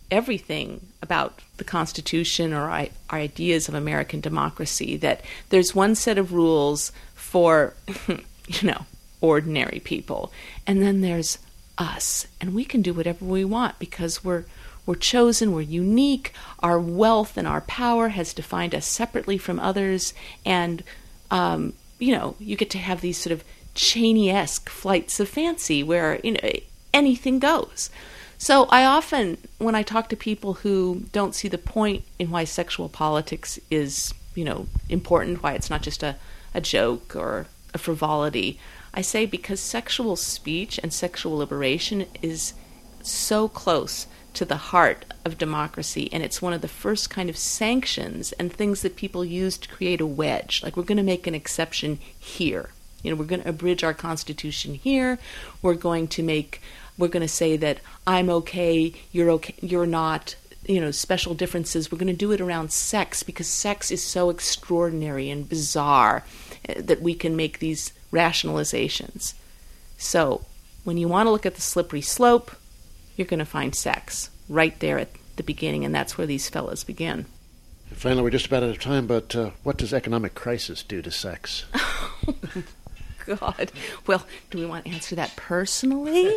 everything about the Constitution or I- our ideas of American democracy, that there's one set of rules for, you know, ordinary people, and then there's us, and we can do whatever we want because we're we're chosen, we're unique, our wealth and our power has defined us separately from others, and um, you know, you get to have these sort of Cheney-esque flights of fancy where, you know, anything goes. So I often, when I talk to people who don't see the point in why sexual politics is, you know, important, why it's not just a, a joke or a frivolity, I say because sexual speech and sexual liberation is so close to the heart of democracy, and it's one of the first kind of sanctions and things that people use to create a wedge. Like, we're going to make an exception here. You know, we're going to abridge our Constitution here. We're going to make, we're going to say that I'm okay, you're okay, you're not, you know, special differences. We're going to do it around sex because sex is so extraordinary and bizarre that we can make these rationalizations. So when you want to look at the slippery slope, you're going to find sex right there at the beginning, and that's where these fellas begin. Finally, we're just about out of time, but uh, what does economic crisis do to sex? God. Well, do we want to answer that personally?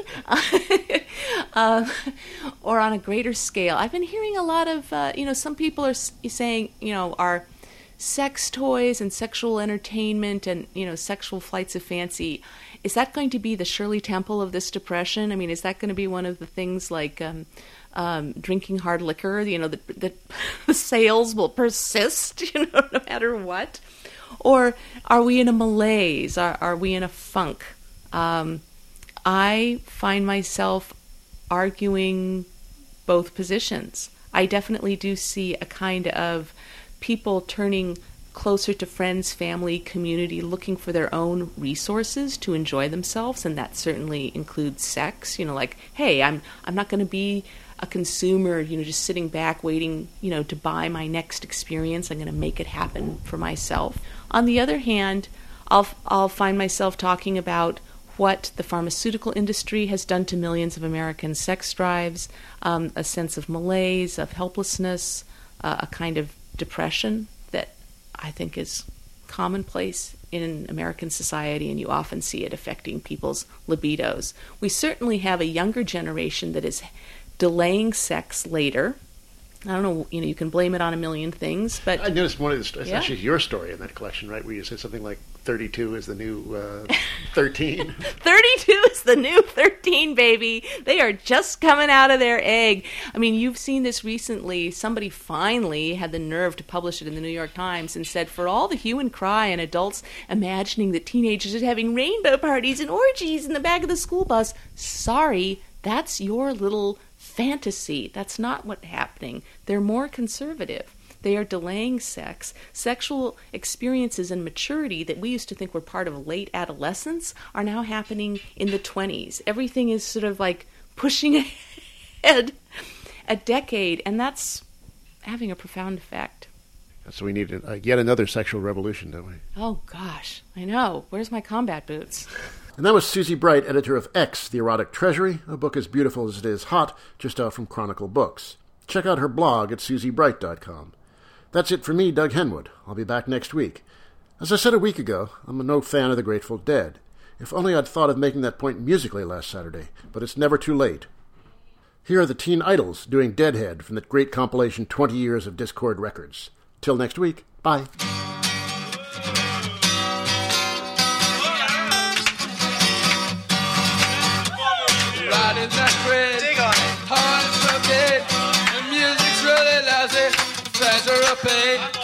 uh, or on a greater scale? I've been hearing a lot of, uh, you know, some people are s- saying, you know, our sex toys and sexual entertainment and, you know, sexual flights of fancy, is that going to be the Shirley Temple of this depression? I mean, is that going to be one of the things like um, um, drinking hard liquor, you know, that, that the sales will persist, you know, no matter what? Or are we in a malaise? Are, are we in a funk? Um, I find myself arguing both positions. I definitely do see a kind of people turning closer to friends, family, community, looking for their own resources to enjoy themselves, and that certainly includes sex. You know, like, hey, I'm I'm not going to be a consumer, you know, just sitting back waiting, you know, to buy my next experience. I'm going to make it happen for myself. On the other hand, I'll I'll find myself talking about what the pharmaceutical industry has done to millions of American sex drives, um, a sense of malaise, of helplessness, uh, a kind of depression that I think is commonplace in American society, and you often see it affecting people's libidos. We certainly have a younger generation that is delaying sex later. I don't know, you know, you can blame it on a million things, but I noticed one of the, it's Yeah. actually your story in that collection, right, where you said something like thirty-two is the new uh, thirteen. thirty-two is the new thirteen, baby. They are just coming out of their egg. I mean, you've seen this recently. Somebody finally had the nerve to publish it in the New York Times and said, for all the hue and cry and adults imagining that teenagers are having rainbow parties and orgies in the back of the school bus, sorry, that's your little fantasy. That's not what's happening. They're more conservative. They are delaying sex. Sexual experiences and maturity that we used to think were part of late adolescence are now happening in the twenties. Everything is sort of like pushing ahead a decade, and that's having a profound effect. So we need uh, yet another sexual revolution, don't we? Oh, gosh. I know. Where's my combat boots? And that was Susie Bright, editor of X, The Erotic Treasury, a book as beautiful as it is hot, just out from Chronicle Books. Check out her blog at susie bright dot com. That's it for me, Doug Henwood. I'll be back next week. As I said a week ago, I'm no fan of the Grateful Dead. If only I'd thought of making that point musically last Saturday, but it's never too late. Here are the Teen Idols doing Deadhead from that great compilation twenty years of Discord Records. Till next week, bye. Riding that grid, hard to forget. The music's really lousy, fans are a pain.